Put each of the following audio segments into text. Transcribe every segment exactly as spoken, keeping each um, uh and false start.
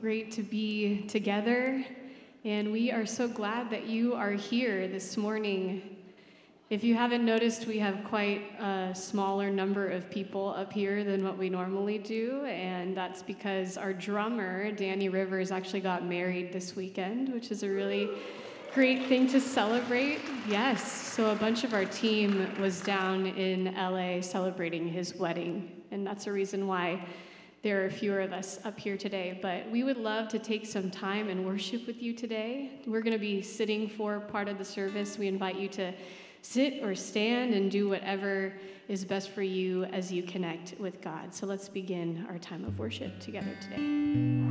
great to be together, and we are so glad that you are here this morning. If you haven't noticed, we have quite a smaller number of people up here than what we normally do, and that's because our drummer, Danny Rivers, actually got married this weekend, which is a really great thing to celebrate. Yes, so a bunch of our team was down in L A celebrating his wedding, and that's a reason why there are fewer of us up here today. But we would love to take some time and worship with you today. We're going to be sitting for part of the service. We invite you to sit or stand and do whatever is best for you as you connect with God. So let's begin our time of worship together today.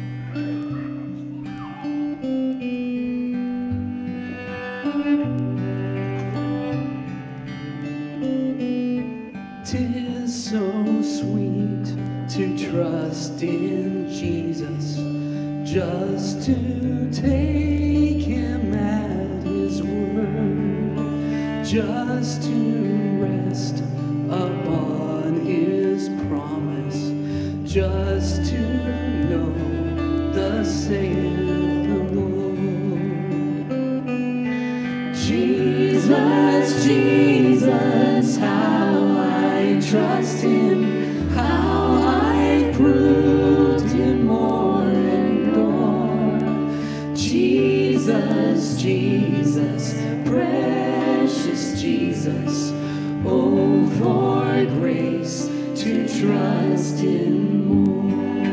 Tis so sweet to trust in Jesus, just to take him at his word, just to rest upon his promise, just to know thus saith the Lord. Jesus, Jesus, how I trust him, how I proved him more and more. Jesus, Jesus, precious Jesus, oh, for grace to trust him more.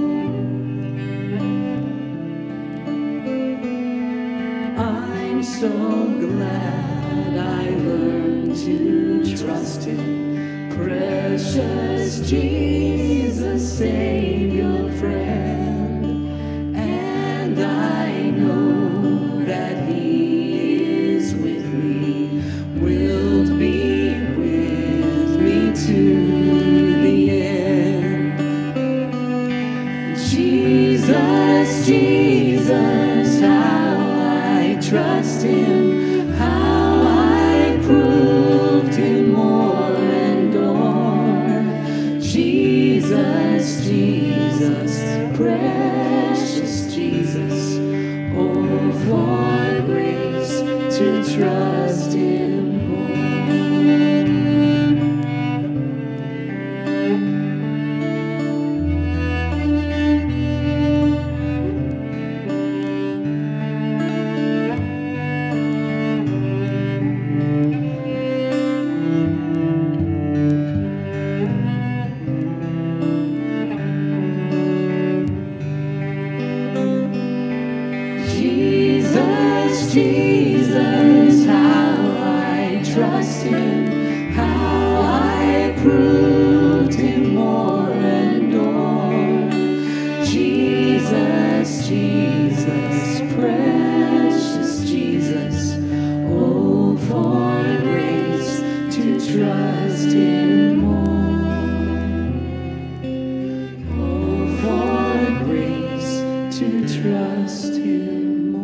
I'm so glad I learned to trust him, precious Jesus, Savior, friend, and I know that he is with me, will be with me to the end. Jesus, Jesus, how I trust him, how I proved him more and more. Jesus, Jesus, precious Jesus, oh, for grace to trust him more. Jesus, Jesus, how I trust him, how I proved him more and more. Jesus, Jesus, precious Jesus, oh, for grace to trust him more. Oh, for grace to trust him.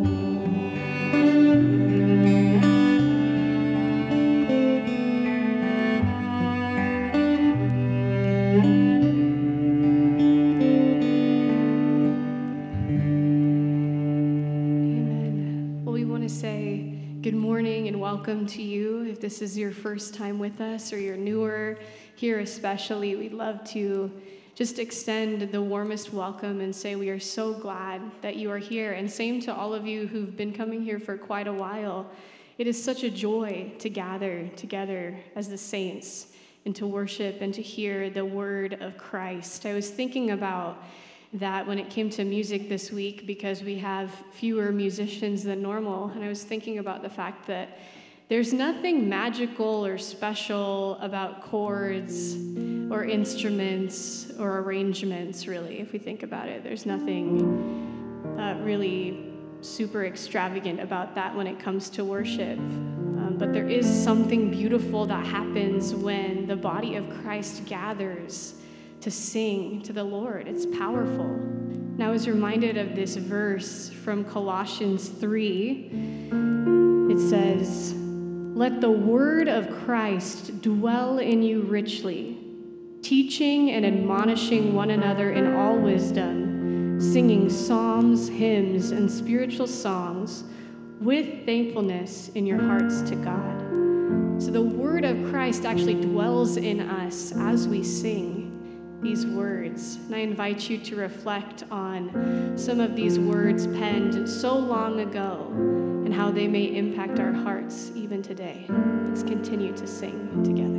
Welcome to you. If this is your first time with us or you're newer here especially, we'd love to just extend the warmest welcome and say we are so glad that you are here. And same to all of you who've been coming here for quite a while. It is such a joy to gather together as the saints and to worship and to hear the word of Christ. I was thinking about that when it came to music this week because we have fewer musicians than normal. And I was thinking about the fact that there's nothing magical or special about chords or instruments or arrangements, really, if we think about it. There's nothing uh, really super extravagant about that when it comes to worship. Um, but there is something beautiful that happens when the body of Christ gathers to sing to the Lord. It's powerful. And I was reminded of this verse from Colossians three. It says, "Let the word of Christ dwell in you richly, teaching and admonishing one another in all wisdom, singing psalms, hymns, and spiritual songs with thankfulness in your hearts to God. So the word of Christ actually dwells in us as we sing these words. And I invite you to reflect on some of these words penned so long ago and how they may impact our hearts even today. Let's continue to sing together.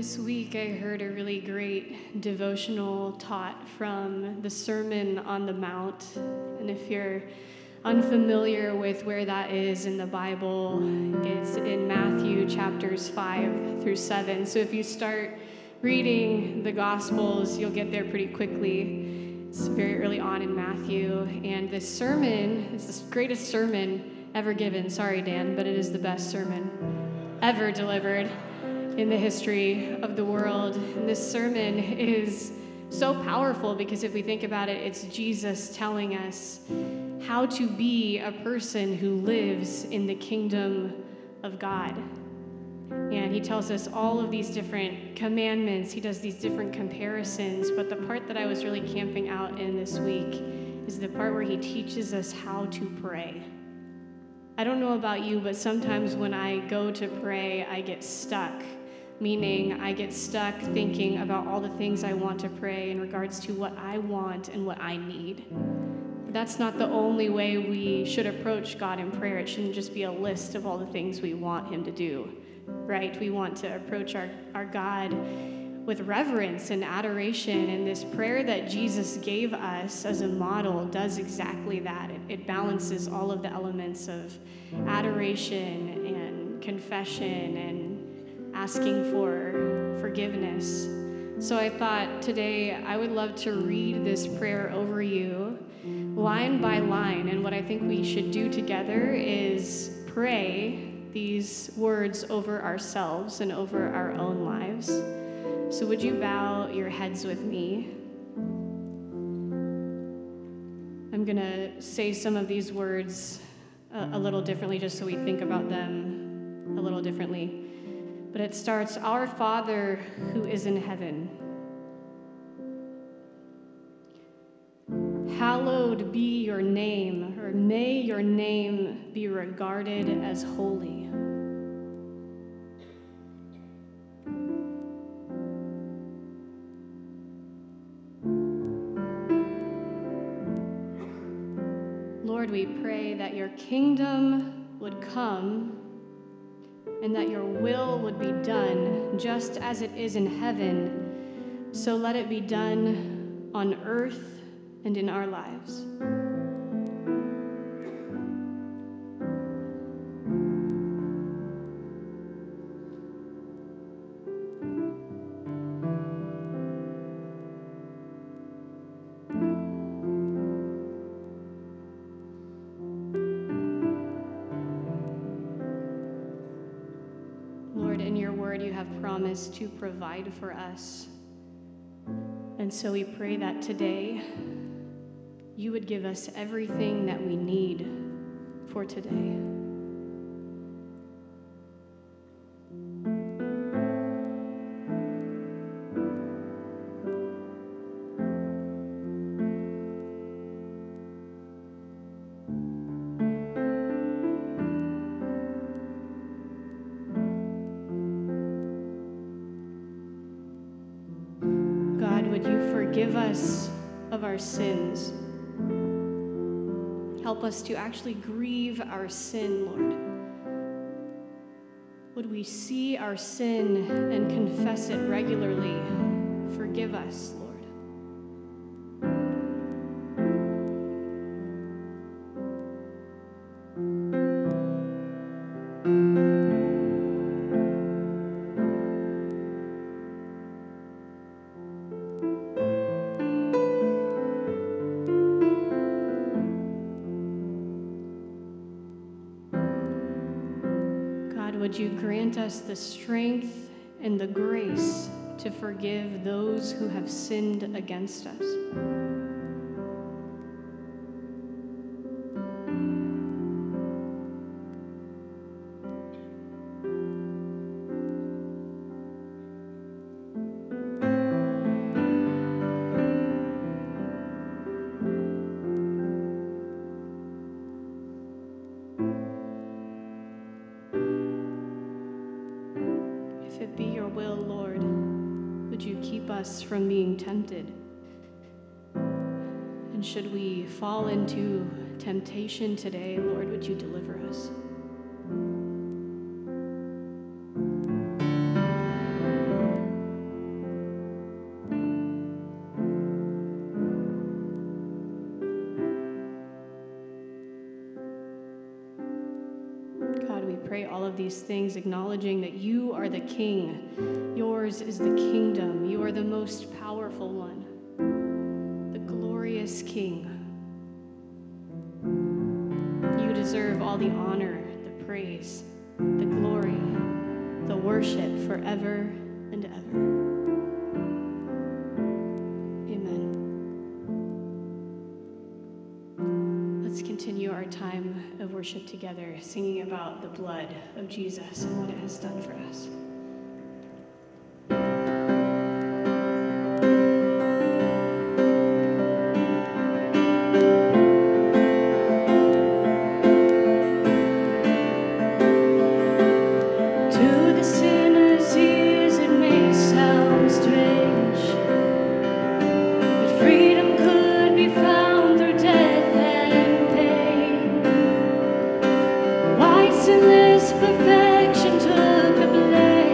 This week I heard a really great devotional taught from the Sermon on the Mount. And if you're unfamiliar with where that is in the Bible, it's in Matthew chapters five through seven. So if you start reading the Gospels, you'll get there pretty quickly. It's very early on in Matthew. And this sermon, it's the greatest sermon ever given. Sorry, Dan, but it is the best sermon ever delivered in the history of the world. And this sermon is so powerful because if we think about it, it's Jesus telling us how to be a person who lives in the kingdom of God. And he tells us all of these different commandments. He does these different comparisons. But the part that I was really camping out in this week is the part where he teaches us how to pray. I don't know about you, but sometimes when I go to pray, I get stuck. Meaning I get stuck thinking about all the things I want to pray in regards to what I want and what I need. But that's not the only way we should approach God in prayer. It shouldn't just be a list of all the things we want him to do, right? We want to approach our, our God with reverence and adoration. And this prayer that Jesus gave us as a model does exactly that. It, it balances all of the elements of adoration and confession and asking for forgiveness. So I thought today I would love to read this prayer over you line by line. And what I think we should do together is pray these words over ourselves and over our own lives. So would you bow your heads with me? I'm going to say some of these words a, a little differently just so we think about them a little differently. But it starts, Our Father who is in heaven, hallowed be your name, or may your name be regarded as holy. Lord, we pray that your kingdom would come and that your will would be done just as it is in heaven. So let it be done on earth and in our lives. Promise to provide for us. And so we pray that today you would give us everything that we need for today. Forgive us of our sins. Help us to actually grieve our sin, Lord. Would we see our sin and confess it regularly? Forgive us, Lord. Would you grant us the strength and the grace to forgive those who have sinned against us? If it be your will, Lord, would you keep us from being tempted? And should we fall into temptation today, Lord, would you deliver us? pray all of these things, acknowledging that you are the King. Yours is the kingdom. You are the most powerful one, the glorious King. You deserve all the honor, the praise, the glory, the worship forever and ever. Amen. Let's continue our time of worship together, singing about the blood of Jesus and what it has done for us. Sinless perfection took a blame.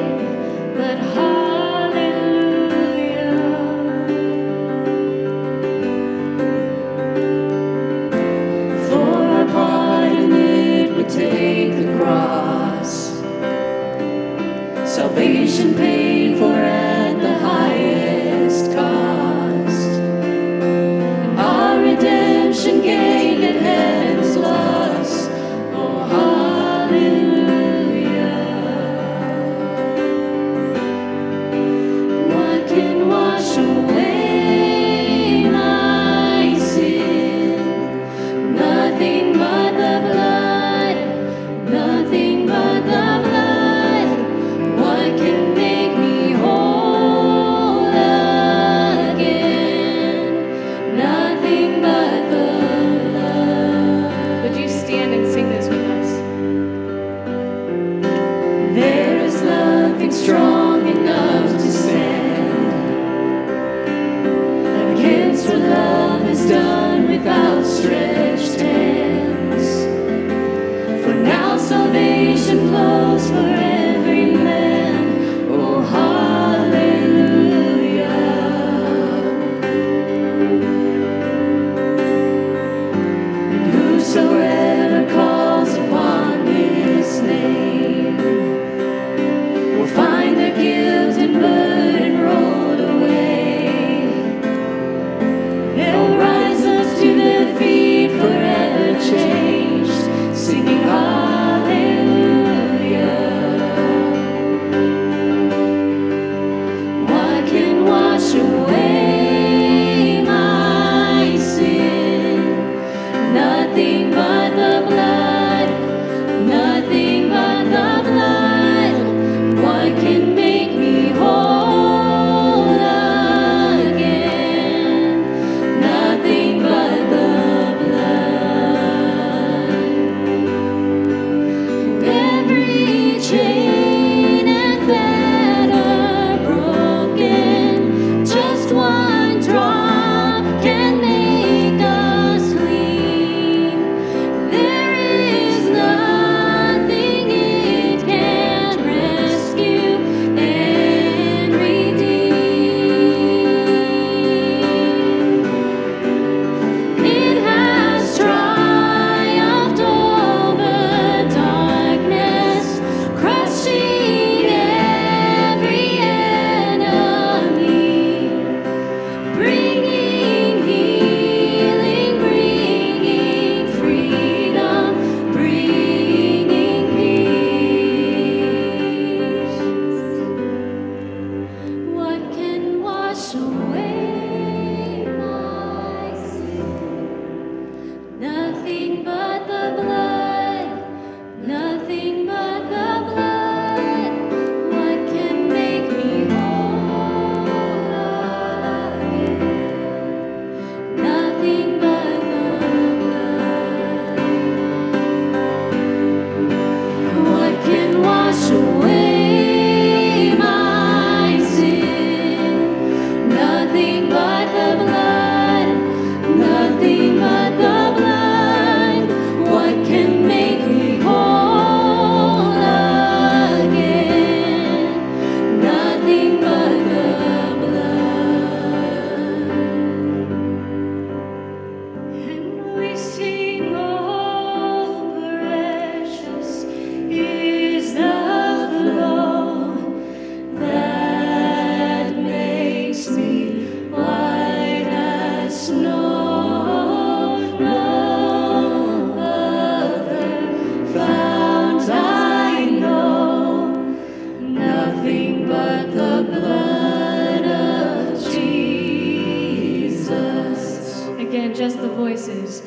than just the voices.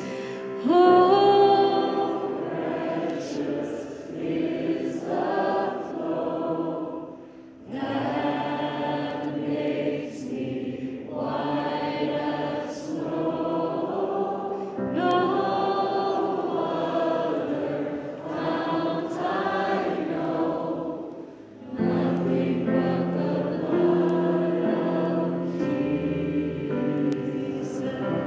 Oh, precious is the flow that makes me white as snow. No other fount I know, nothing but the blood of Jesus.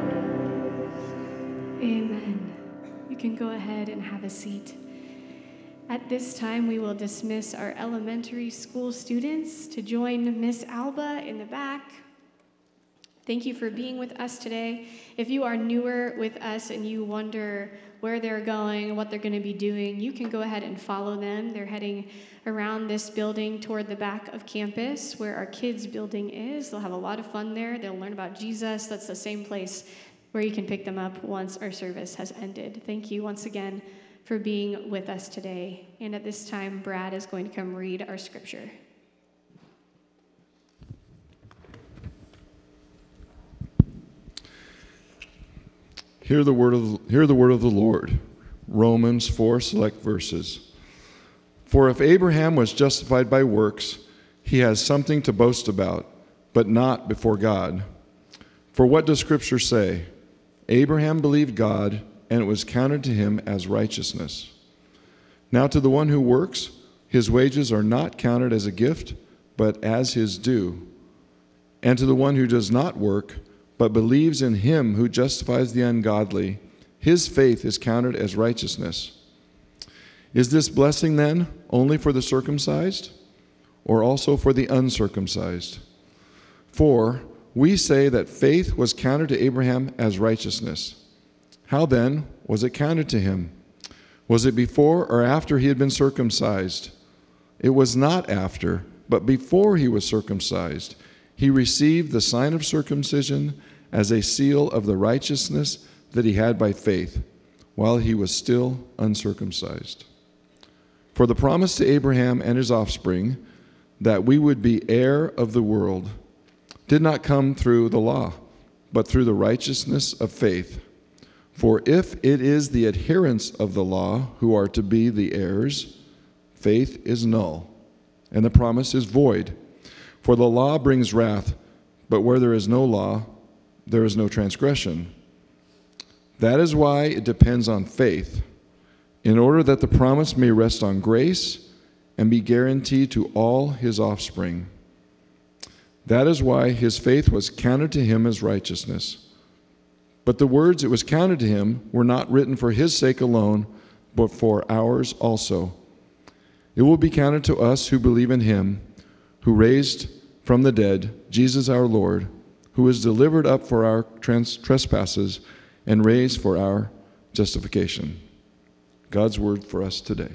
Amen. You can go ahead and have a seat. At this time, we will dismiss our elementary school students to join Miss Alba in the back. Thank you for being with us today. If you are newer with us and you wonder where they're going, what they're going to be doing, you can go ahead and follow them. They're heading around this building toward the back of campus where our kids' building is. They'll have a lot of fun there. They'll learn about Jesus. That's the same place where you can pick them up once our service has ended. Thank you once again for being with us today. And at this time, Brad is going to come read our scripture. Hear the word of hear the word of the Lord. Romans four select verses. For if Abraham was justified by works, he has something to boast about, but not before God. For what does Scripture say? Abraham believed God, and it was counted to him as righteousness. Now to the one who works, his wages are not counted as a gift, but as his due. And to the one who does not work, but believes in him who justifies the ungodly, his faith is counted as righteousness. Is this blessing then only for the circumcised, or also for the uncircumcised? For we say that faith was counted to Abraham as righteousness. How then was it counted to him? Was it before or after he had been circumcised? It was not after, but before he was circumcised. He received the sign of circumcision as a seal of the righteousness that he had by faith, while he was still uncircumcised. For the promise to Abraham and his offspring, that we would be heir of the world, did not come through the law, but through the righteousness of faith. For if it is the adherents of the law who are to be the heirs, faith is null, and the promise is void. For the law brings wrath, but where there is no law, there is no transgression. That is why it depends on faith, in order that the promise may rest on grace and be guaranteed to all his offspring. That is why his faith was counted to him as righteousness. But the words it was counted to him were not written for his sake alone, but for ours also. It will be counted to us who believe in him, who raised from the dead Jesus our Lord, who was delivered up for our trans- trespasses and raised for our justification. God's word for us today.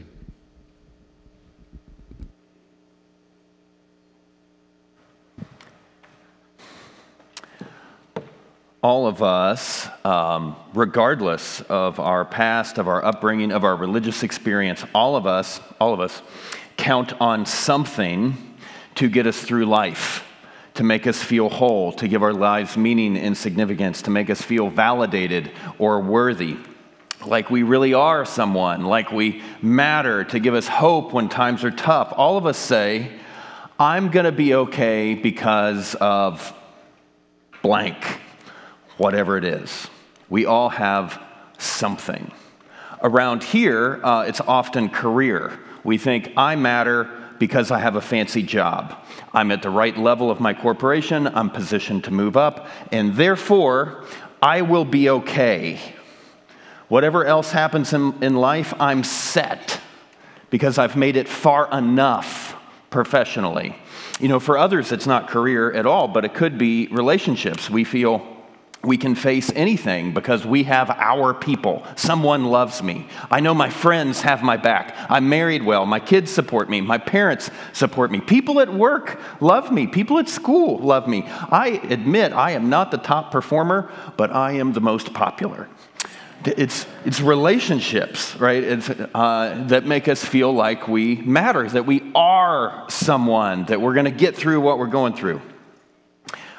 All of us, um, regardless of our past, of our upbringing, of our religious experience, all of us, all of us count on something to get us through life, to make us feel whole, to give our lives meaning and significance, to make us feel validated or worthy, like we really are someone, like we matter, to give us hope when times are tough. All of us say, I'm going to be okay because of blank. Whatever it is. We all have something. Around here, uh, it's often career. We think, I matter because I have a fancy job. I'm at the right level of my corporation. I'm positioned to move up. And therefore, I will be okay. Whatever else happens in, in life, I'm set because I've made it far enough professionally. You know, for others, it's not career at all, but it could be relationships. We feel we can face anything because we have our people. Someone loves me. I know my friends have my back. I'm married well. My kids support me. My parents support me. People at work love me. People at school love me. I admit I am not the top performer, but I am the most popular. It's it's relationships, right, it's, uh, that make us feel like we matter, that we are someone, that we're going to get through what we're going through.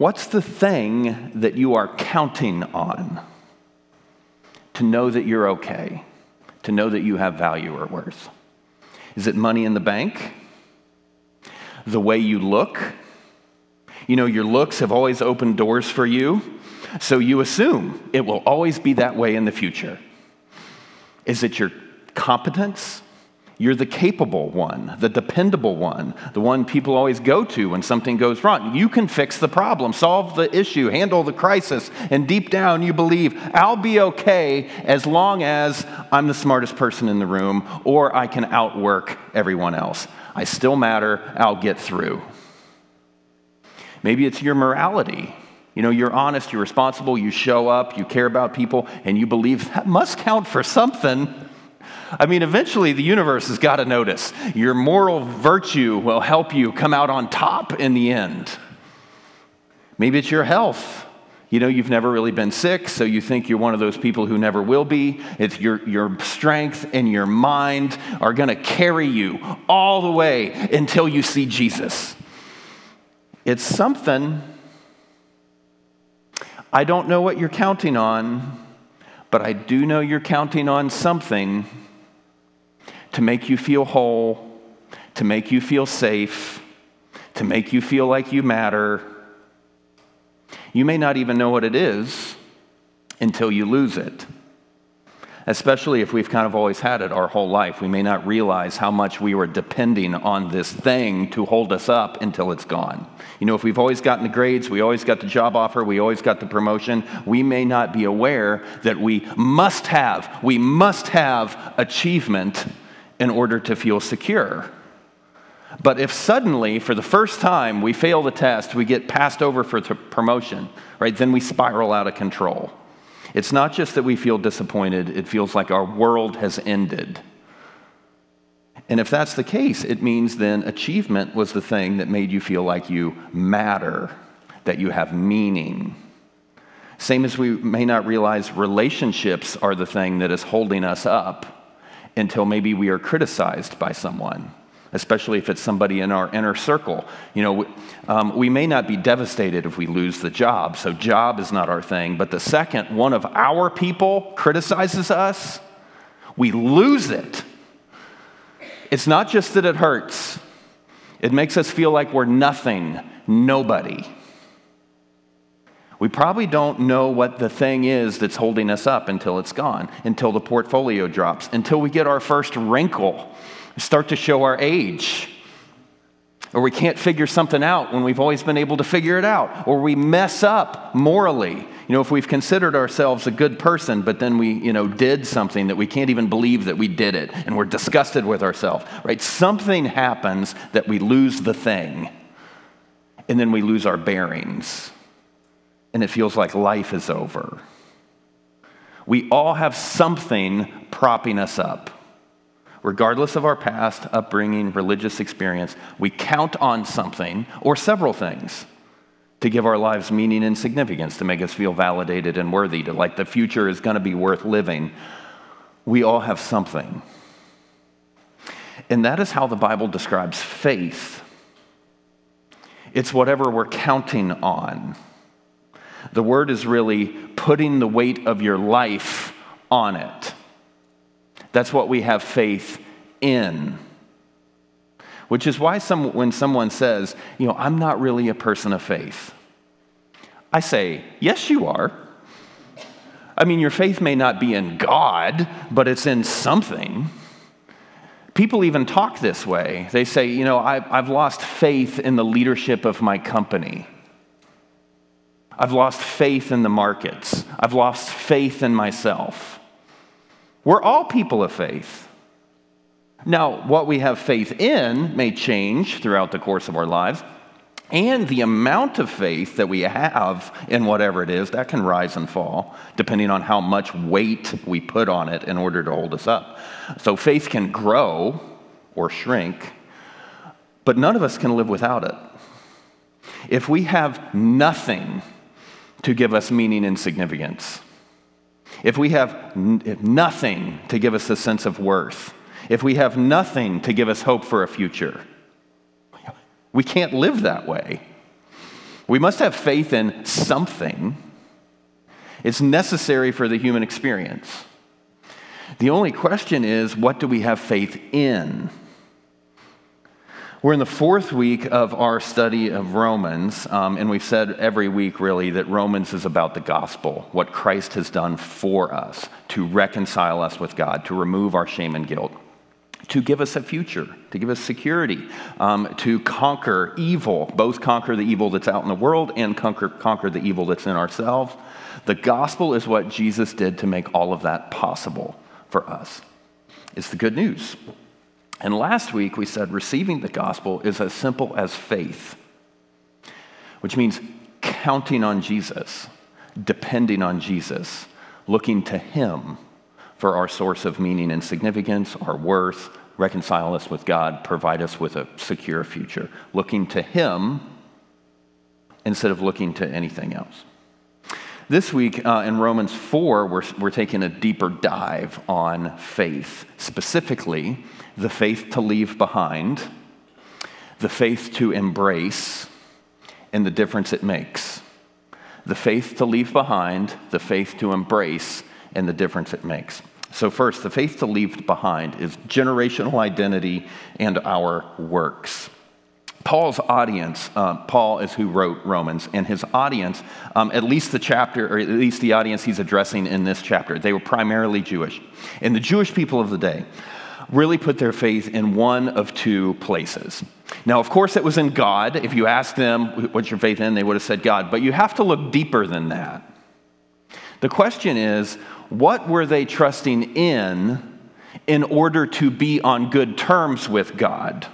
What's the thing that you are counting on to know that you're okay, to know that you have value or worth? Is it money in the bank? The way you look? You know, your looks have always opened doors for you, so you assume it will always be that way in the future. Is it your competence? You're the capable one, the dependable one, the one people always go to when something goes wrong. You can fix the problem, solve the issue, handle the crisis, and deep down you believe, I'll be okay as long as I'm the smartest person in the room or I can outwork everyone else. I still matter, I'll get through. Maybe it's your morality. You know, you're honest, you're responsible, you show up, you care about people, and you believe that must count for something. I mean, eventually the universe has got to notice. Your moral virtue will help you come out on top in the end. Maybe it's your health. You know, you've never really been sick, so you think you're one of those people who never will be. It's your, your strength and your mind are going to carry you all the way until you see Jesus. It's something. I don't know what you're counting on, but I do know you're counting on something to make you feel whole, to make you feel safe, to make you feel like you matter. You may not even know what it is until you lose it. Especially if we've kind of always had it our whole life. We may not realize how much we were depending on this thing to hold us up until it's gone. You know, if we've always gotten the grades, we always got the job offer, we always got the promotion, we may not be aware that we must have, we must have achievement in order to feel secure. But if suddenly, for the first time, we fail the test, we get passed over for the promotion, right, then we spiral out of control. It's not just that we feel disappointed, it feels like our world has ended. And if that's the case, it means then achievement was the thing that made you feel like you matter, that you have meaning. Same as we may not realize relationships are the thing that is holding us up until maybe we are criticized by someone, especially if it's somebody in our inner circle. You know, um, we may not be devastated if we lose the job, so job is not our thing. But the second one of our people criticizes us, we lose it. It's not just that it hurts. It makes us feel like we're nothing, nobody. We probably don't know what the thing is that's holding us up until it's gone, until the portfolio drops, until we get our first wrinkle, start to show our age. Or we can't figure something out when we've always been able to figure it out. Or we mess up morally. You know, if we've considered ourselves a good person, but then we, you know, did something that we can't even believe that we did it, and we're disgusted with ourselves, right? Something happens that we lose the thing, and then we lose our bearings. And it feels like life is over. We all have something propping us up. Regardless of our past, upbringing, religious experience, we count on something or several things to give our lives meaning and significance, to make us feel validated and worthy, to like the future is going to be worth living. We all have something. And that is how the Bible describes faith. It's whatever we're counting on. The word is really putting the weight of your life on it. That's what we have faith in. Which is why some, when someone says, you know, I'm not really a person of faith, I say, yes, you are. I mean, your faith may not be in God, but it's in something. People even talk this way. They say, you know, I've, I've lost faith in the leadership of my company. I've lost faith in the markets. I've lost faith in myself. We're all people of faith. Now, what we have faith in may change throughout the course of our lives, and the amount of faith that we have in whatever it is, that can rise and fall, depending on how much weight we put on it in order to hold us up. So faith can grow or shrink, but none of us can live without it. If we have nothing to give us meaning and significance, if we have n- nothing to give us a sense of worth, if we have nothing to give us hope for a future, we can't live that way. We must have faith in something. It's necessary for the human experience. The only question is, what do we have faith in? We're in the fourth week of our study of Romans, um, and we've said every week, really, that Romans is about the gospel, what Christ has done for us to reconcile us with God, to remove our shame and guilt, to give us a future, to give us security, um, to conquer evil, both conquer the evil that's out in the world and conquer, conquer the evil that's in ourselves. The gospel is what Jesus did to make all of that possible for us. It's the good news. And last week we said receiving the gospel is as simple as faith, which means counting on Jesus, depending on Jesus, looking to him for our source of meaning and significance, our worth, reconcile us with God, provide us with a secure future. Looking to him instead of looking to anything else. This week uh, in Romans four, we're, we're taking a deeper dive on faith, specifically the faith to leave behind, the faith to embrace, and the difference it makes. The faith to leave behind, the faith to embrace, and the difference it makes. So first, the faith to leave behind is generational identity and our works. Paul's audience, uh, Paul is who wrote Romans, and his audience, um, at least the chapter, or at least the audience he's addressing in this chapter, they were primarily Jewish. And the Jewish people of the day really put their faith in one of two places. Now, of course, it was in God. If you asked them, what's your faith in, they would have said God. But you have to look deeper than that. The question is, what were they trusting in in order to be on good terms with God?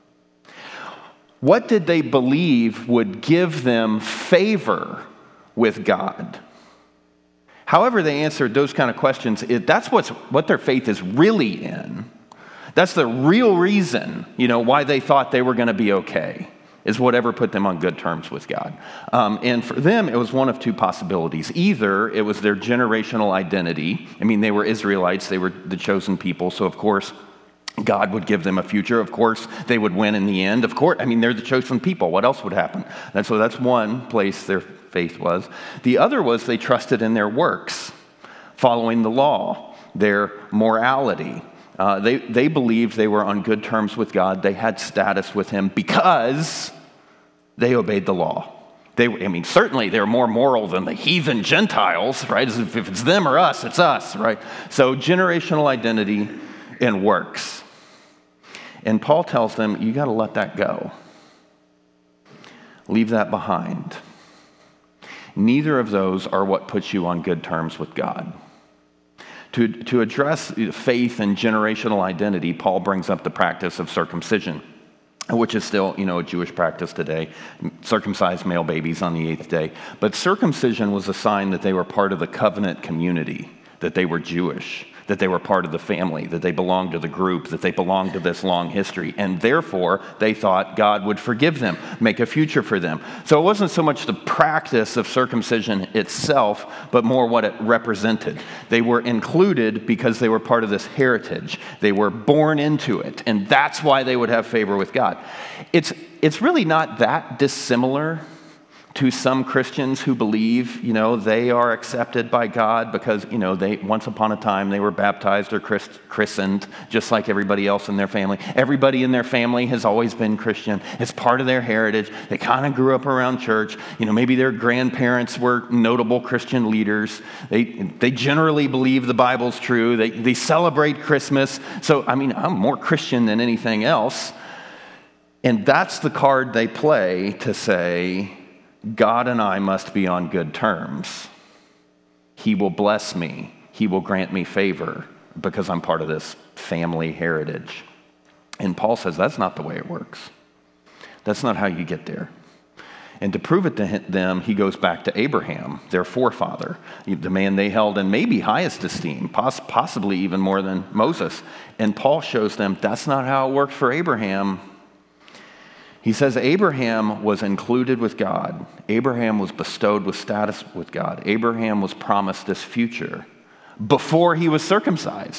What did they believe would give them favor with God? However they answered those kind of questions, it, that's what's, what their faith is really in. That's the real reason, you know, why they thought they were going to be okay, is whatever put them on good terms with God. Um, and for them, it was one of two possibilities. Either it was their generational identity. I mean, they were Israelites. They were the chosen people. So, of course, God would give them a future. Of course, they would win in the end. Of course, I mean, they're the chosen people. What else would happen? And so that's one place their faith was. The other was they trusted in their works, following the law, their morality. Uh, they, they believed they were on good terms with God. They had status with him because they obeyed the law. They, I mean, certainly they're more moral than the heathen Gentiles, right? As if, if it's them or us, it's us, right? So generational identity and works. And Paul tells them, you got to let that go. Leave that behind. Neither of those are what puts you on good terms with God. To, to address faith and generational identity, Paul brings up the practice of circumcision, which is still, you know, a Jewish practice today. Circumcise male babies on the eighth day. But circumcision was a sign that they were part of the covenant community, that they were Jewish, that they were part of the family, that they belonged to the group, that they belonged to this long history. And therefore, they thought God would forgive them, make a future for them. So it wasn't so much the practice of circumcision itself, but more what it represented. They were included because they were part of this heritage. They were born into it, and that's why they would have favor with God. It's, it's really not that dissimilar to some Christians who believe, you know, they are accepted by God because, you know, they once upon a time they were baptized or christ, christened just like everybody else in their family. Everybody in their family has always been Christian. It's part of their heritage. They kind of grew up around church. You know, maybe their grandparents were notable Christian leaders. They they generally believe the Bible's true. They they celebrate Christmas. So, I mean, I'm more Christian than anything else. And that's the card they play to say, God and I must be on good terms. He will bless me. He will grant me favor because I'm part of this family heritage. And Paul says that's not the way it works. That's not how you get there. And to prove it to them, he goes back to Abraham, their forefather, the man they held in maybe highest esteem, possibly even more than Moses. And Paul shows them that's not how it worked for Abraham. He says Abraham was included with God. Abraham was bestowed with status with God. Abraham was promised this future before he was circumcised.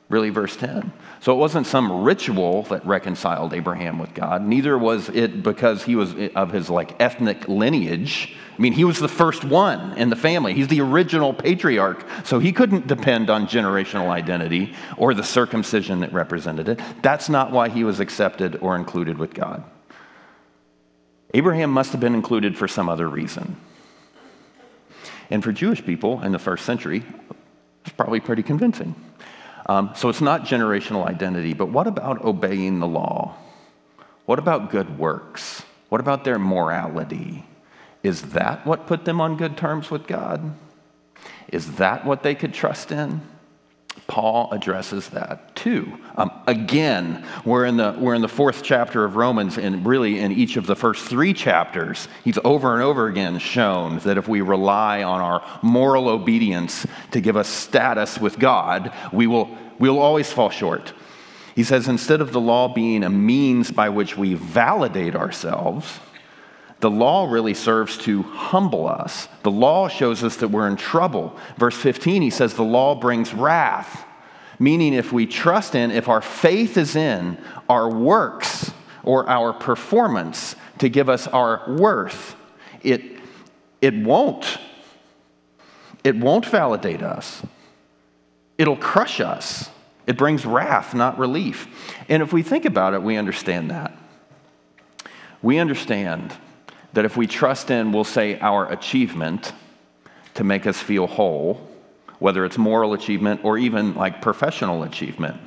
Really, verse ten. So it wasn't some ritual that reconciled Abraham with God. Neither was it because he was of his like ethnic lineage. I mean, he was the first one in the family. He's the original patriarch. So he couldn't depend on generational identity or the circumcision that represented it. That's not why he was accepted or included with God. Abraham must have been included for some other reason. And for Jewish people in the first century, it's probably pretty convincing. Um, so it's not generational identity, but what about obeying the law? What about good works? What about their morality? Is that what put them on good terms with God? Is that what they could trust in? Paul addresses that too. Um, again, we're in the we're in the fourth chapter of Romans, and really in each of the first three chapters, he's over and over again shown that if we rely on our moral obedience to give us status with God, we will we will always fall short. He says, instead of the law being a means by which we validate ourselves, the law really serves to humble us. The law shows us that we're in trouble. Verse fifteen, he says the law brings wrath, meaning if we trust in, if our faith is in our works or our performance to give us our worth, it, it won't. It won't validate us. It'll crush us. It brings wrath, not relief. And if we think about it, we understand that. We understand that if we trust in, we'll say, our achievement to make us feel whole, whether it's moral achievement or even like professional achievement,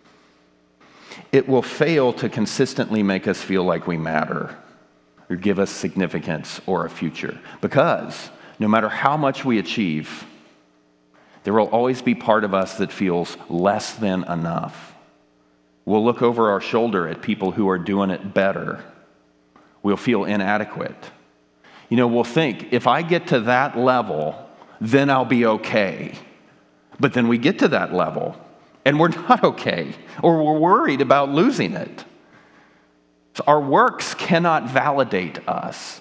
it will fail to consistently make us feel like we matter or give us significance or a future. Because no matter how much we achieve, there will always be part of us that feels less than enough. We'll look over our shoulder at people who are doing it better. We'll feel inadequate. You know, we'll think, if I get to that level, then I'll be okay. But then we get to that level, and we're not okay, or we're worried about losing it. So our works cannot validate us.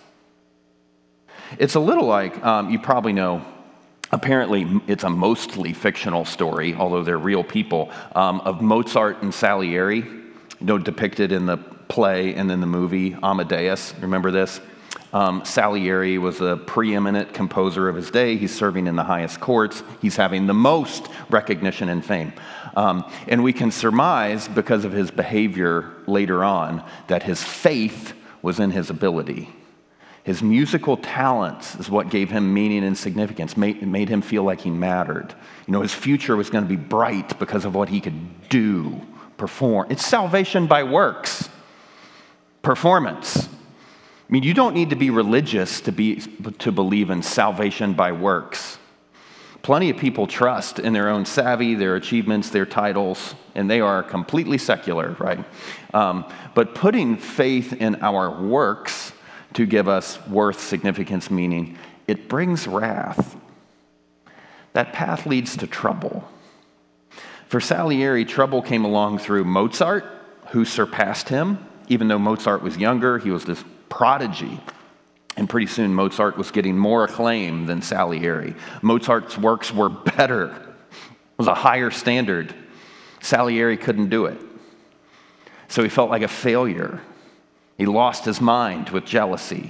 It's a little like, um, you probably know, apparently it's a mostly fictional story, although they're real people, um, of Mozart and Salieri, you know, depicted in the play and then the movie Amadeus. Remember this? Um, Salieri was a preeminent composer of his day. He's serving in the highest courts. He's having the most recognition and fame. Um, and we can surmise, because of his behavior later on, that his faith was in his ability. His musical talents is what gave him meaning and significance, made, made him feel like he mattered. You know, his future was going to be bright because of what he could do, perform. It's salvation by works. Performance. I mean, you don't need to be religious to be to believe in salvation by works. Plenty of people trust in their own savvy, their achievements, their titles, and they are completely secular, right? Um, but putting faith in our works to give us worth, significance, meaning, it brings wrath. That path leads to trouble. For Salieri, trouble came along through Mozart, who surpassed him. Even though Mozart was younger, he was this prodigy. And pretty soon Mozart was getting more acclaim than Salieri. Mozart's works were better. It was a higher standard. Salieri couldn't do it. So he felt like a failure. He lost his mind with jealousy.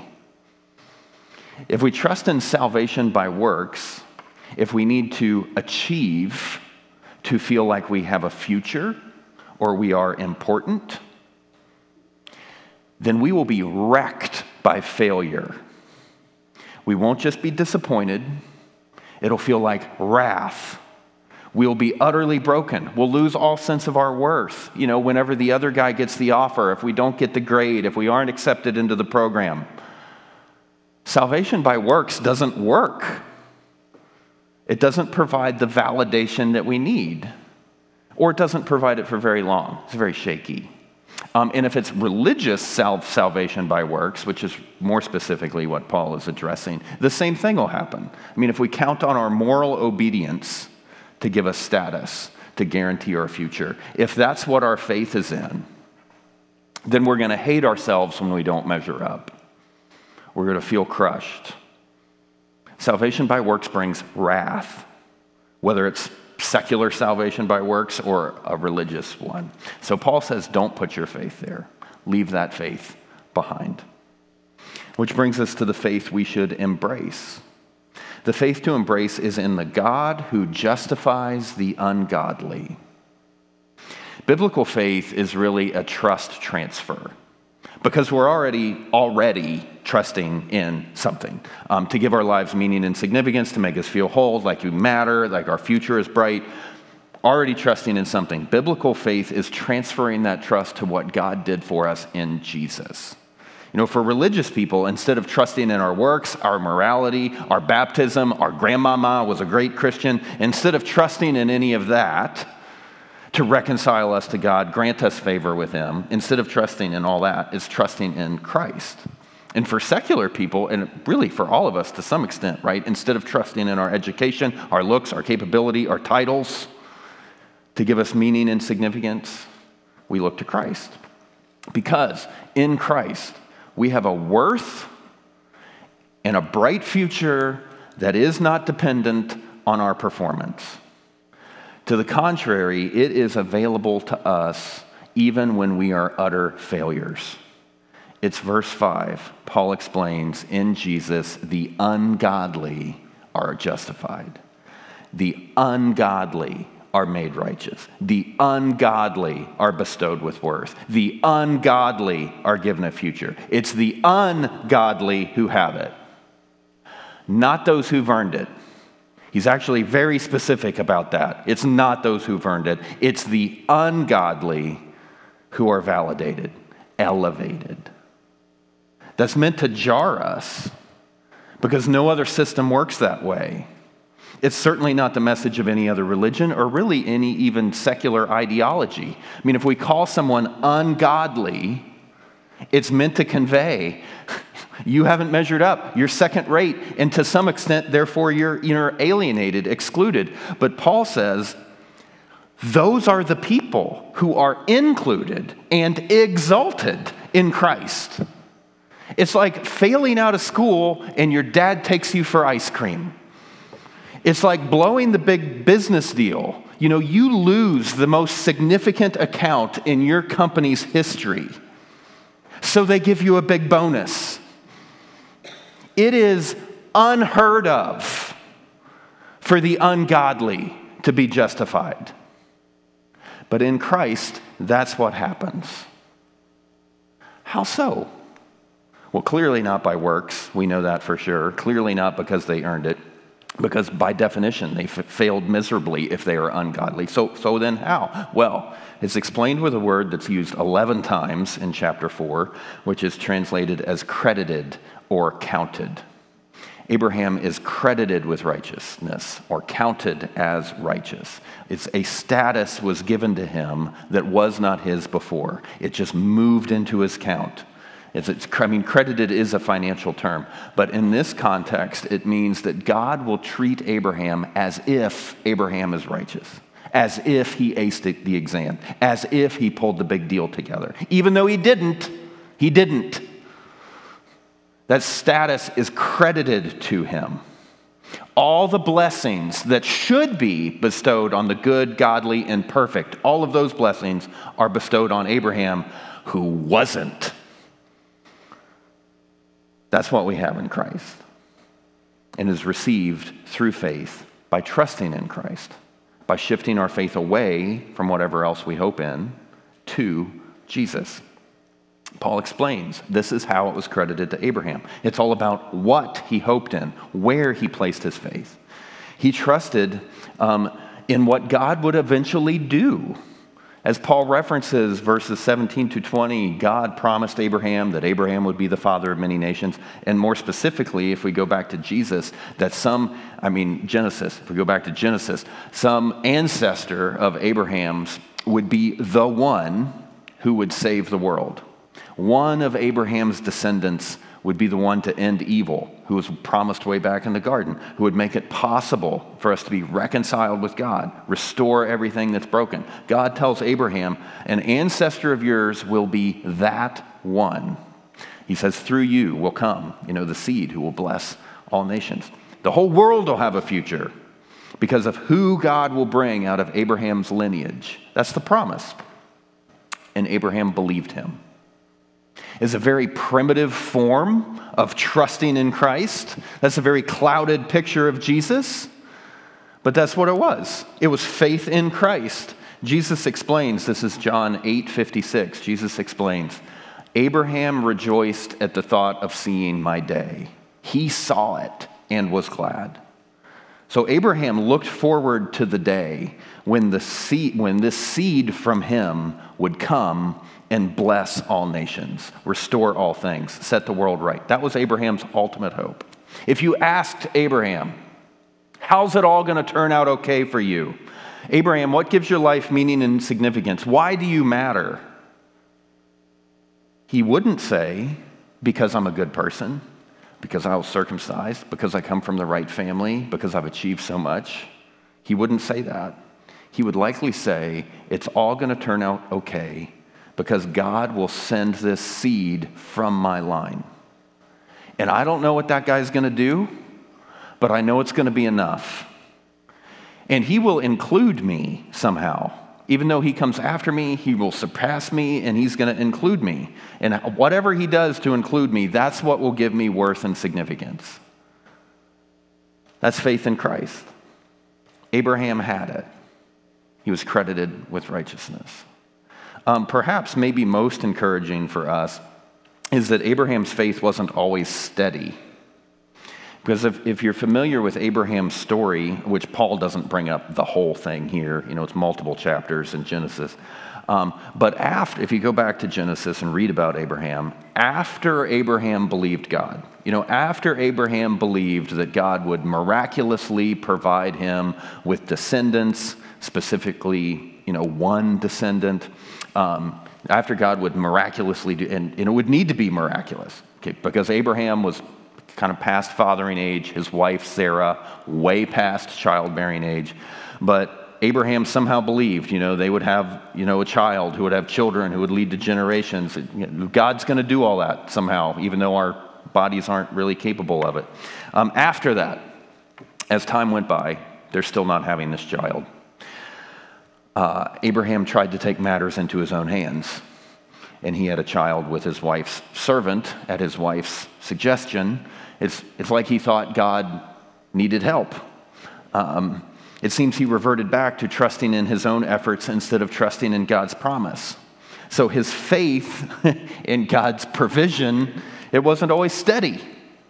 If we trust in salvation by works, if we need to achieve to feel like we have a future or we are important, then we will be wrecked by failure. We won't just be disappointed. It'll feel like wrath. We'll be utterly broken. We'll lose all sense of our worth. You know, whenever the other guy gets the offer, if we don't get the grade, if we aren't accepted into the program. Salvation by works doesn't work. It doesn't provide the validation that we need, or it doesn't provide it for very long. It's very shaky. Um, and if it's religious self salvation by works, which is more specifically what Paul is addressing, the same thing will happen. I mean, if we count on our moral obedience to give us status, to guarantee our future, if that's what our faith is in, then we're going to hate ourselves when we don't measure up. We're going to feel crushed. Salvation by works brings wrath, whether it's secular salvation by works or a religious one. So Paul says, don't put your faith there. Leave that faith behind. Which brings us to the faith we should embrace. The faith to embrace is in the God who justifies the ungodly. Biblical faith is really a trust transfer because we're already already trusting in something um, to give our lives meaning and significance, to make us feel whole, like we matter, like our future is bright. Already trusting in something. Biblical faith is transferring that trust to what God did for us in Jesus. You know, for religious people, instead of trusting in our works, our morality, our baptism, our grandmama was a great Christian, instead of trusting in any of that to reconcile us to God, grant us favor with him, instead of trusting in all that, is trusting in Christ. And for secular people, and really for all of us to some extent, right, instead of trusting in our education, our looks, our capability, our titles to give us meaning and significance, we look to Christ. Because in Christ, we have a worth and a bright future that is not dependent on our performance. To the contrary, it is available to us even when we are utter failures. It's verse five. Paul explains, in Jesus, the ungodly are justified. The ungodly are made righteous. The ungodly are bestowed with worth. The ungodly are given a future. It's the ungodly who have it, not those who've earned it. He's actually very specific about that. It's not those who've earned it. It's the ungodly who are validated, elevated. That's meant to jar us because no other system works that way. It's certainly not the message of any other religion or really any even secular ideology. I mean, if we call someone ungodly, it's meant to convey, you haven't measured up, you're second rate, and to some extent, therefore, you're, you're alienated, excluded. But Paul says, those are the people who are included and exalted in Christ. It's like failing out of school and your dad takes you for ice cream. It's like blowing the big business deal. You know, you lose the most significant account in your company's history. So they give you a big bonus. It is unheard of for the ungodly to be justified. But in Christ, that's what happens. How so? Well, clearly not by works. We know that for sure. Clearly not because they earned it. Because by definition, they f- failed miserably if they are ungodly. So, so then how? Well, it's explained with a word that's used eleven times in chapter four, which is translated as credited or counted. Abraham is credited with righteousness or counted as righteous. It's a status was given to him that was not his before. It just moved into his count. It's, it's, I mean, credited is a financial term, but in this context, it means that God will treat Abraham as if Abraham is righteous, as if he aced the exam, as if he pulled the big deal together. Even though he didn't, he didn't. That status is credited to him. All the blessings that should be bestowed on the good, godly, and perfect, all of those blessings are bestowed on Abraham, who wasn't. That's what we have in Christ and is received through faith by trusting in Christ, by shifting our faith away from whatever else we hope in to Jesus. Paul explains this is how it was credited to Abraham. It's all about what he hoped in, where he placed his faith. He trusted um, in what God would eventually do. As Paul references verses seventeen to twenty, God promised Abraham that Abraham would be the father of many nations. And more specifically, if we go back to Jesus, that some, I mean, Genesis, if we go back to Genesis, some ancestor of Abraham's would be the one who would save the world. One of Abraham's descendants would be the one to end evil, who was promised way back in the garden, who would make it possible for us to be reconciled with God, restore everything that's broken. God tells Abraham, an ancestor of yours will be that one. He says, through you will come, you know, the seed who will bless all nations. The whole world will have a future. because of who God will bring out of Abraham's lineage. That's the promise. And Abraham believed him. It's a very primitive form of trusting in Christ. That's a very clouded picture of Jesus, but that's what it was. It was faith in Christ. Jesus explains, this is John eight fifty-six. Jesus explains, Abraham rejoiced at the thought of seeing my day. He saw it and was glad. So Abraham looked forward to the day when the seed, when this seed from him would come and bless all nations, restore all things, set the world right. That was Abraham's ultimate hope. If you asked Abraham, how's it all going to turn out okay for you? Abraham, what gives your life meaning and significance? Why do you matter? He wouldn't say, because I'm a good person, because I was circumcised, because I come from the right family, because I've achieved so much. He wouldn't say that. He would likely say, it's all going to turn out okay because God will send this seed from my line. And I don't know what that guy's going to do, but I know it's going to be enough. And he will include me somehow. Even though he comes after me, he will surpass me, and he's going to include me. And whatever he does to include me, that's what will give me worth and significance. That's faith in Christ. Abraham had it. He was credited with righteousness. Um, perhaps maybe most encouraging for us is that Abraham's faith wasn't always steady. Because if, if you're familiar with Abraham's story, which Paul doesn't bring up the whole thing here, you know, it's multiple chapters in Genesis. Um, but after, if you go back to Genesis and read about Abraham, after Abraham believed God, you know, after Abraham believed that God would miraculously provide him with descendants, specifically, you know, one descendant, um, after God would miraculously do, and, and it would need to be miraculous, okay, because Abraham was kind of past fathering age, his wife Sarah, way past childbearing age. But Abraham somehow believed, you know, they would have, you know, a child who would have children who would lead to generations. God's going to do all that somehow, even though our bodies aren't really capable of it. Um, after that, as time went by, they're still not having this child. Uh, Abraham tried to take matters into his own hands. And he had a child with his wife's servant at his wife's suggestion. It's, it's like he thought God needed help. Um, it seems he reverted back to trusting in his own efforts instead of trusting in God's promise. So his faith in God's provision, it wasn't always steady.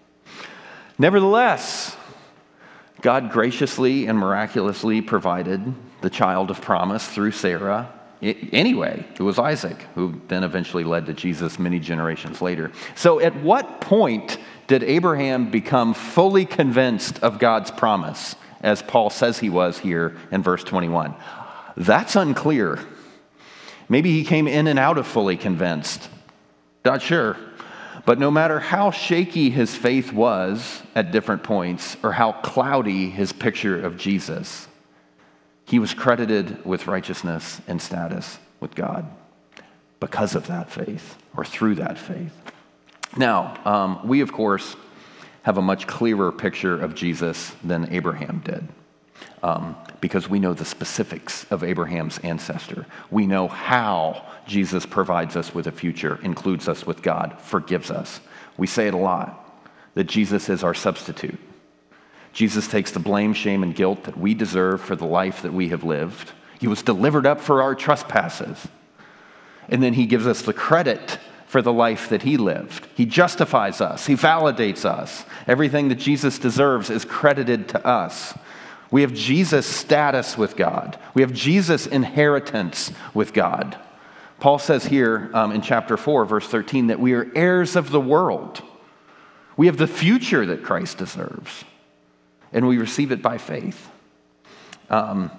Nevertheless, God graciously and miraculously provided the child of promise through Sarah. Anyway, it was Isaac, who then eventually led to Jesus many generations later. So at what point did Abraham become fully convinced of God's promise, as Paul says he was here in verse twenty-one? That's unclear. Maybe he came in and out of fully convinced. Not sure. But no matter how shaky his faith was at different points, or how cloudy his picture of Jesus, he was credited with righteousness and status with God because of that faith, or through that faith. Now, um, we, of course, have a much clearer picture of Jesus than Abraham did, um, because we know the specifics of Abraham's ancestor. We know how Jesus provides us with a future, includes us with God, forgives us. We say it a lot, that Jesus is our substitute. Jesus takes the blame, shame, and guilt that we deserve for the life that we have lived. He was delivered up for our trespasses. And then he gives us the credit for the life that he lived. He justifies us. He validates us. Everything that Jesus deserves is credited to us. We have Jesus' status with God. We have Jesus' inheritance with God. Paul says here um, in chapter four, verse thirteen, that we are heirs of the world. We have the future that Christ deserves. And we receive it by faith. Um,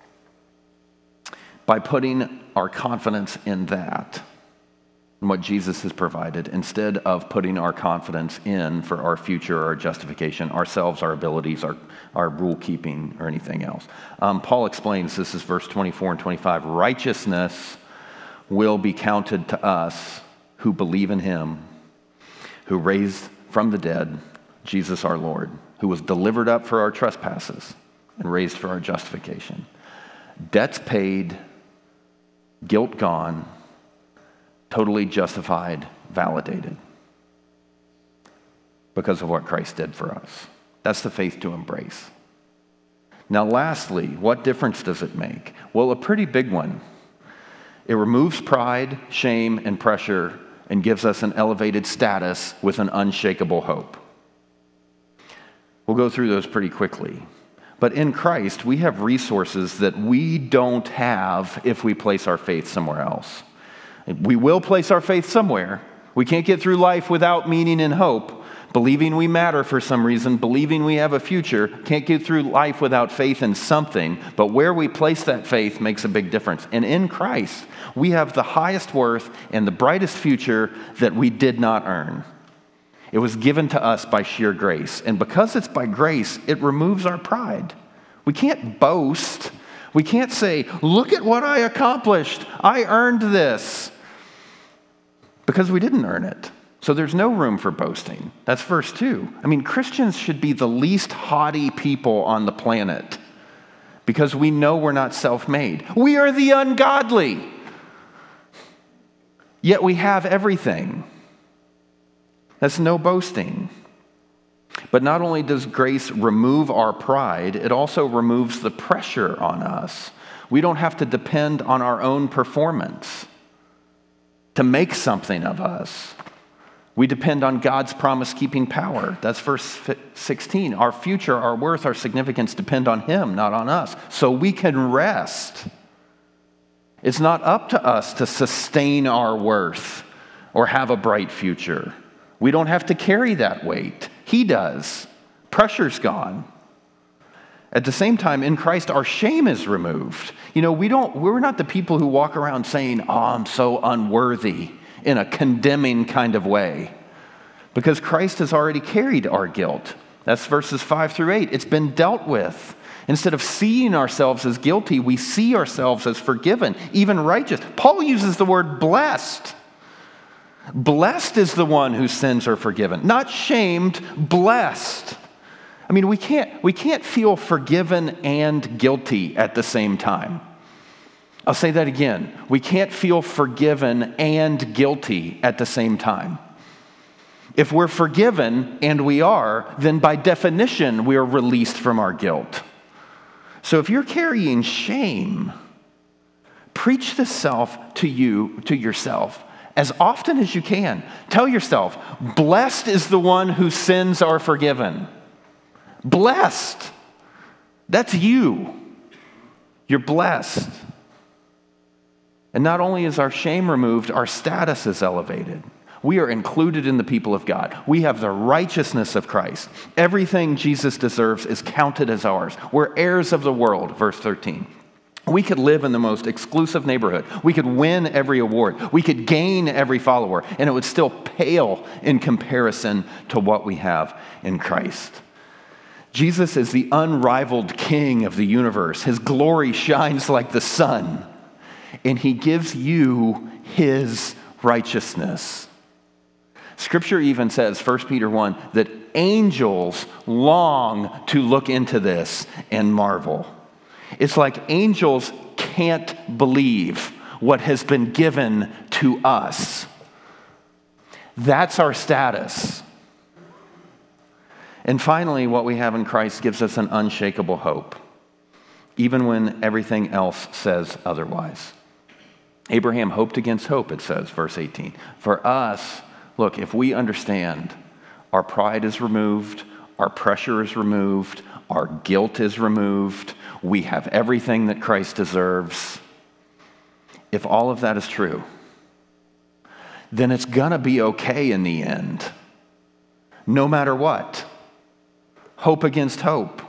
by putting our confidence in that, in what Jesus has provided, instead of putting our confidence in for our future, our justification, ourselves, our abilities, our, our rule keeping, or anything else. Um, Paul explains, this is verse twenty-four and twenty-five, righteousness will be counted to us who believe in him, who raised from the dead Jesus our Lord, who was delivered up for our trespasses and raised for our justification. Debts paid, guilt gone, totally justified, validated because of what Christ did for us. That's the faith to embrace. Now, lastly, what difference does it make? Well, a pretty big one. It removes pride, shame, and pressure and gives us an elevated status with an unshakable hope. We'll go through those pretty quickly. But in Christ, we have resources that we don't have if we place our faith somewhere else. We will place our faith somewhere. We can't get through life without meaning and hope, believing we matter for some reason, believing we have a future. Can't get through life without faith in something, but where we place that faith makes a big difference. And in Christ, we have the highest worth and the brightest future that we did not earn. It was given to us by sheer grace. And because it's by grace, it removes our pride. We can't boast. We can't say, look at what I accomplished. I earned this. Because we didn't earn it. So there's no room for boasting. That's verse two. I mean, Christians should be the least haughty people on the planet because we know we're not self-made. We are the ungodly. Yet we have everything. That's no boasting. But not only does grace remove our pride, it also removes the pressure on us. We don't have to depend on our own performance to make something of us. We depend on God's promise-keeping power. That's verse sixteen. Our future, our worth, our significance depend on Him, not on us. So we can rest. It's not up to us to sustain our worth or have a bright future. We don't have to carry that weight. He does. Pressure's gone. At the same time, in Christ, our shame is removed. You know, we don't, we're not the people who walk around saying, oh, I'm so unworthy, in a condemning kind of way. Because Christ has already carried our guilt. That's verses five through eight. It's been dealt with. Instead of seeing ourselves as guilty, we see ourselves as forgiven, even righteous. Paul uses the word blessed. Blessed is the one whose sins are forgiven. Not shamed, blessed. I mean, we can't, we can't feel forgiven and guilty at the same time. I'll say that again. We can't feel forgiven and guilty at the same time. If we're forgiven, and we are, then by definition, we are released from our guilt. So if you're carrying shame, preach the self to you, to yourself, as often as you can. Tell yourself, blessed is the one whose sins are forgiven. Blessed. That's you. You're blessed. And not only is our shame removed, our status is elevated. We are included in the people of God. We have the righteousness of Christ. Everything Jesus deserves is counted as ours. We're heirs of the world, verse thirteen. We could live in the most exclusive neighborhood. We could win every award. We could gain every follower, and it would still pale in comparison to what we have in Christ. Jesus is the unrivaled King of the universe. His glory shines like the sun, and He gives you His righteousness. Scripture even says, First Peter one, that angels long to look into this and marvel. It's like angels can't believe what has been given to us. That's our status. And finally, what we have in Christ gives us an unshakable hope, even when everything else says otherwise. Abraham hoped against hope, it says, verse eighteen. For us, look, if we understand our pride is removed, our pressure is removed, our guilt is removed, we have everything that Christ deserves. If all of that is true, then it's going to be okay in the end, no matter what. Hope against hope.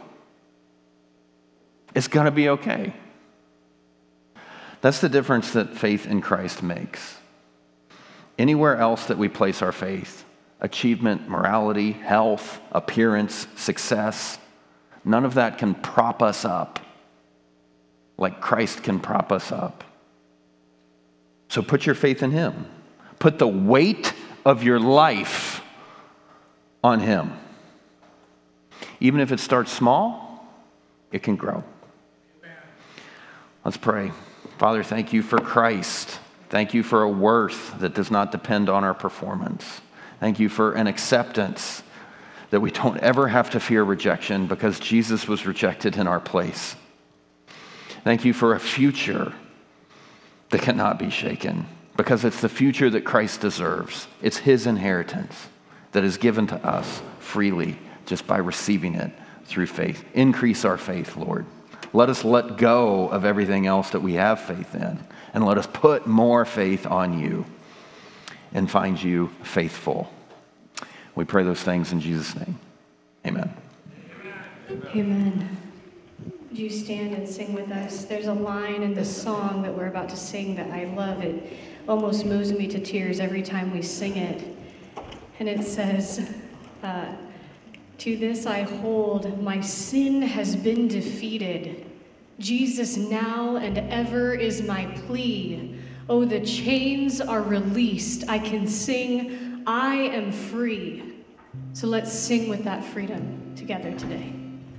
It's going to be okay. That's the difference that faith in Christ makes. Anywhere else that we place our faith, achievement, morality, health, appearance, success, none of that can prop us up like Christ can prop us up. So put your faith in Him. Put the weight of your life on Him. Even if it starts small, it can grow. Let's pray. Father, thank you for Christ. Thank you for a worth that does not depend on our performance. Thank you for an acceptance that we don't ever have to fear rejection because Jesus was rejected in our place. Thank you for a future that cannot be shaken because it's the future that Christ deserves. It's his inheritance that is given to us freely just by receiving it through faith. Increase our faith, Lord. Let us let go of everything else that we have faith in, and let us put more faith on you and find you faithful. We pray those things in Jesus' name. Amen. Amen. Would you stand and sing with us? There's a line in the song that we're about to sing that I love. It almost moves me to tears every time we sing it. And it says, uh, to this I hold, my sin has been defeated. Jesus now and ever is my plea. Oh, the chains are released. I can sing, I am free. So let's sing with that freedom together today.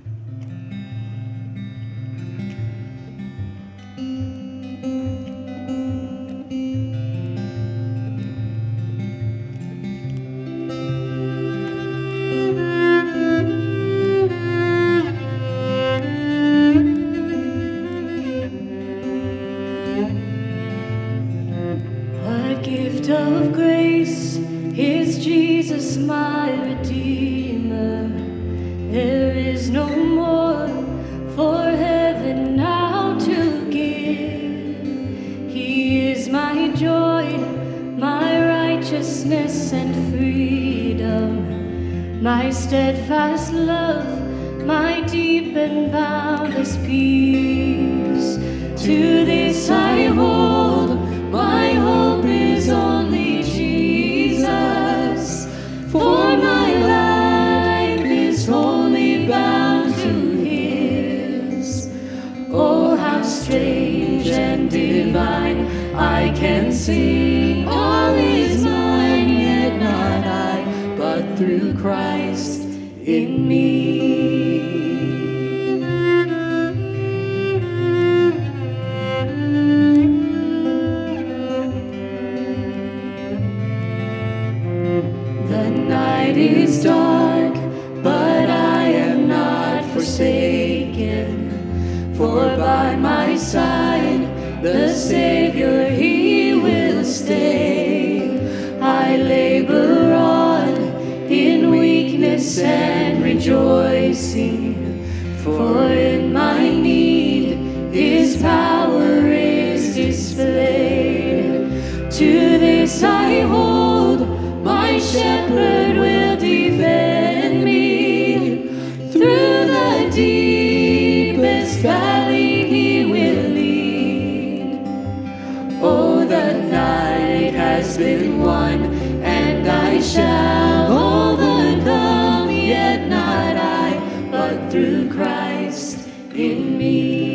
My steadfast love, my deep and boundless peace. To this I hold, my hope is only Jesus. For my life is wholly bound to His. Oh, how strange and divine, I can sing, all is mine, yet not I, but through Christ in me. The night is dark, but I am not forsaken, for by my side the Savior, He will stay. I labor on in weakness and rejoicing, for in my need His power is displayed. To this I hold, my shepherd will defend me. Through the deepest valley He will lead. Oh, the night has been won, and I shall overcome, yet not I, but through Christ in me.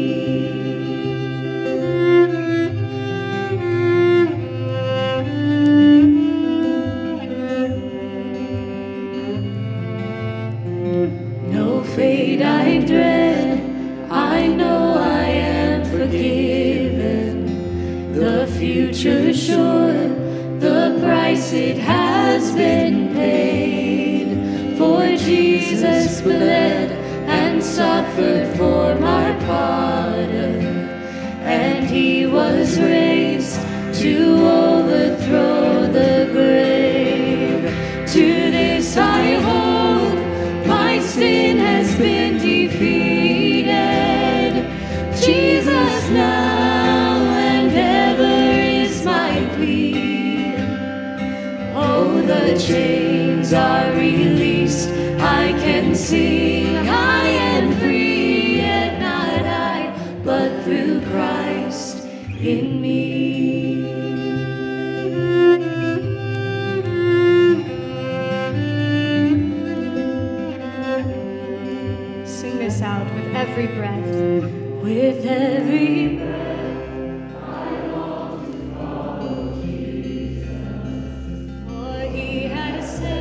No fate I dread, I know I am forgiven. The future sure, the price it has been paid. For Jesus bled and suffered for my pardon, and He was raised to overthrow the grave. To this I hold, my sin has been defeated. Jesus now and ever is my plea. Oh, the chains are released, I can sing, I am free, yet not I, but through Christ in me. Sing this out with every breath. With every breath.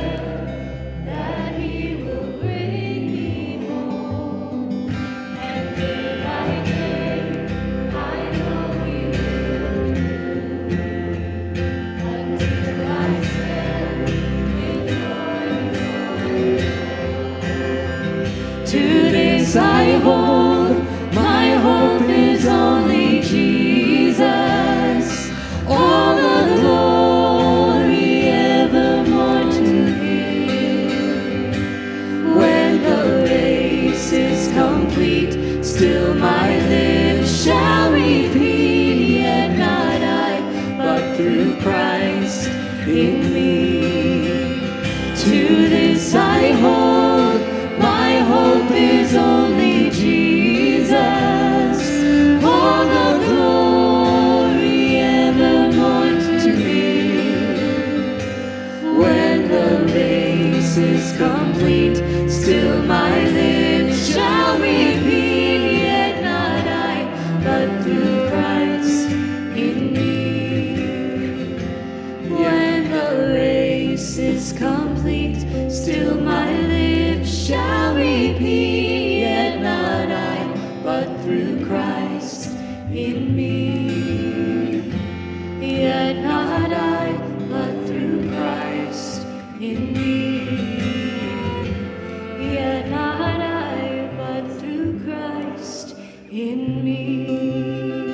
And in me. Yet not I, but through Christ in me. Yet not I, but through Christ in me.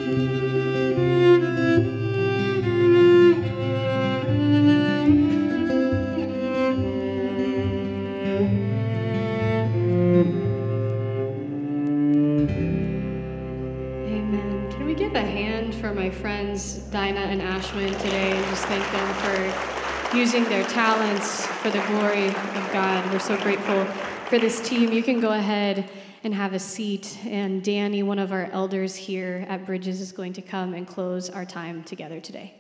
Amen. Can we give a hand for my friends Dinah and Ashwin today and just thank them for using their talents for the glory of God. We're so grateful for this team. You can go ahead and have a seat, and Danny, one of our elders here at Bridges, is going to come and close our time together today.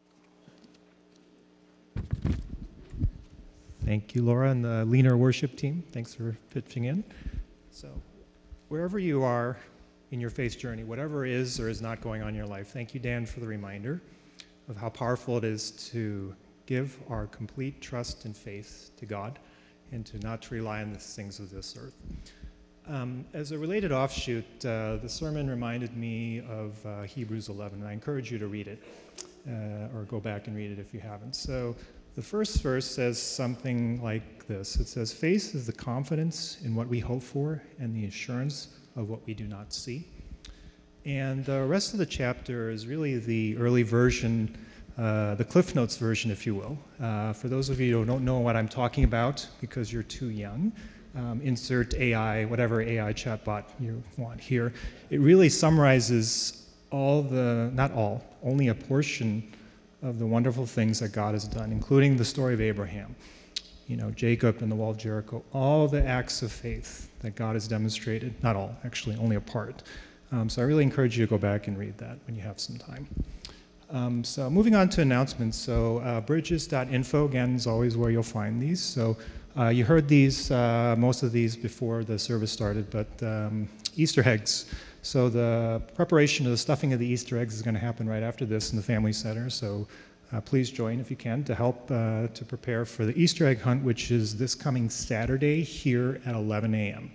Thank you, Laura, and the Leaner worship team. Thanks for pitching in. So, wherever you are in your faith journey, whatever is or is not going on in your life, thank you, Dan, for the reminder of how powerful it is to give our complete trust and faith to God and to not to rely on the things of this earth. Um, as a related offshoot, uh, the sermon reminded me of uh, Hebrews eleven, and I encourage you to read it, uh, or go back and read it if you haven't. So the first verse says something like this. It says, "Faith is the confidence in what we hope for and the assurance of what we do not see." And the rest of the chapter is really the early version, uh, the Cliff Notes version, if you will. Uh, for those of you who don't know what I'm talking about because you're too young, um, insert A I, whatever A I chatbot you want here. It really summarizes all the, not all, only a portion of the wonderful things that God has done, including the story of Abraham, you know, Jacob and the wall of Jericho, all the acts of faith that God has demonstrated, not all, actually, only a part. Um, so I really encourage you to go back and read that when you have some time. Um, so moving on to announcements. So uh, bridges dot info, again, is always where you'll find these. So uh, you heard these, uh, most of these before the service started, but um, Easter eggs. So the preparation of the stuffing of the Easter eggs is going to happen right after this in the Family Center. So uh, please join if you can to help uh, to prepare for the Easter egg hunt, which is this coming Saturday here at eleven a.m.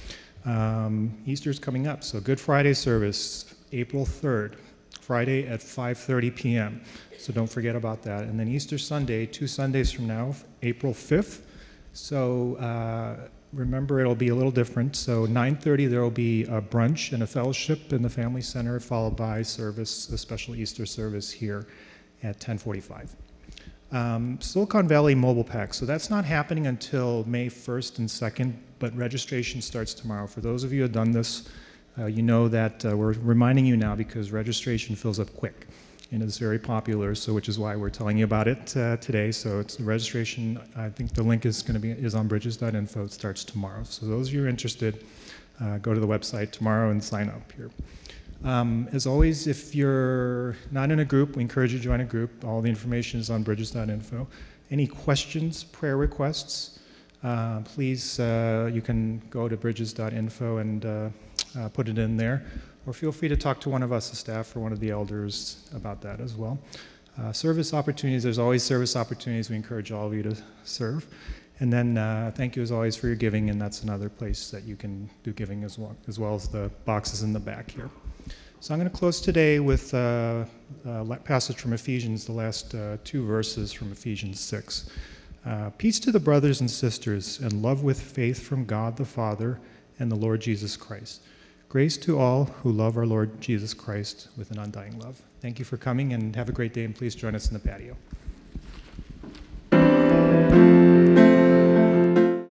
Um, Easter's coming up, so Good Friday service, April third, Friday at five thirty p.m. So don't forget about that. And then Easter Sunday, two Sundays from now, April fifth. So uh, remember, it'll be a little different. So nine thirty, there will be a brunch and a fellowship in the Family Center, followed by service, a special Easter service here at ten forty-five. Um, Silicon Valley Mobile Pack. So that's not happening until May first and second, but registration starts tomorrow. For those of you who have done this, uh, you know that uh, we're reminding you now because registration fills up quick and is very popular, so which is why we're telling you about it uh, today. So it's the registration, I think the link is going to be is on bridges dot info. It starts tomorrow. So those of you who are interested, uh, go to the website tomorrow and sign up here. Um, as always, if you're not in a group, we encourage you to join a group. All the information is on bridges dot info. Any questions, prayer requests, uh, please, uh, you can go to bridges dot info and uh, uh, put it in there. Or feel free to talk to one of us, the staff, or one of the elders about that as well. Uh, service opportunities, there's always service opportunities. We encourage all of you to serve. And then uh, thank you as always for your giving, and that's another place that you can do giving as well, as well as the boxes in the back here. So I'm going to close today with uh, a passage from Ephesians, the last uh, two verses from Ephesians six. Uh, Peace to the brothers and sisters, and love with faith from God the Father and the Lord Jesus Christ. Grace to all who love our Lord Jesus Christ with an undying love. Thank you for coming, and have a great day, and please join us in the patio.